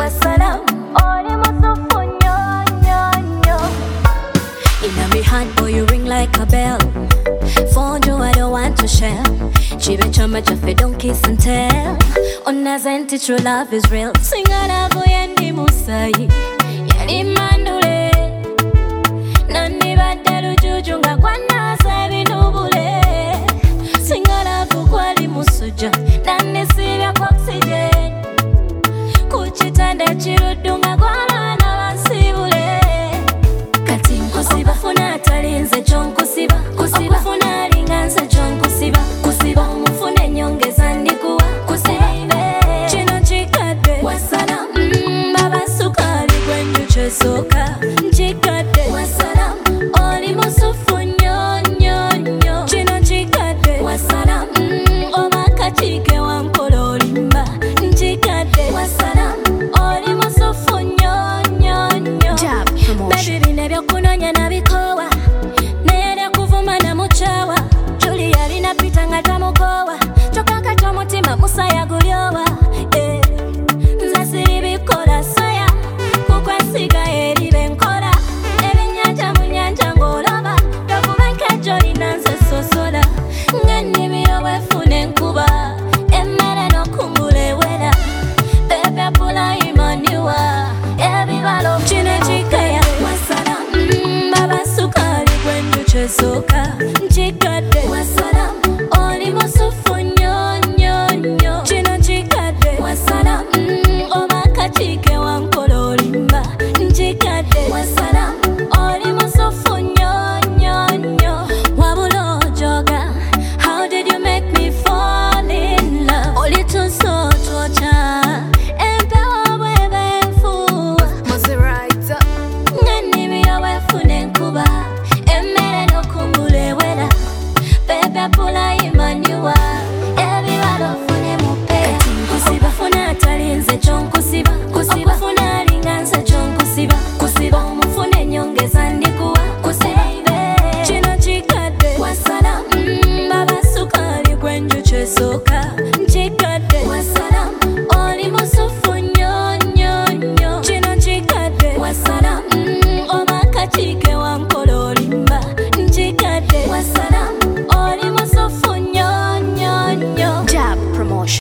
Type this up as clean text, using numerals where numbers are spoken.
Wassalam, oli musufu nyo nyo nyo. Inna me heart, boy, you ring like a bell. For you, I don't want to share. Chibe chama jafe, don't kiss and tell. Onazenti, true love is real. Singana boyendi musai, yari mandule. Nani badalu jujunga kwa nasa binubule. Singana bukwali musuja, nani sivya kwa oxygen. Kuchitanda chirudunga kwa lana wansibule. Kati nkusiba funa talinze chon kusiba. Kusiba funa linganze chon kusiba. Kusiba mufune nyongeza ndikuwa. Kusiba chino chikade. Wassalam, baba sukari kwenye chesoka. Chikade. Wassalam, oli musufu nyo nyo nyo. Chino chikade. Wassalam, omaka chike wankolo limba. Chikade. Wassalam, oli musufu nyo nyo nyo. Baby binebyo kunonya na bikowa. Nere kuvuma na muchawa. Julia linapita nga tamukowa. Chokaka chomutima musaya gulyowa. Nzasiri bikola soya. Kukwesiga eri benkora. Ebinyanja mu nyanja ng'olaba. Tokubenka jolina nze sosola. Ng'ennimiro wefuna enkuba. Emmere n'okungula ewera. Baby apula imaniwa. Ebibalo kino ekikaya. Wassalam, baba sukali kwenye chesoka.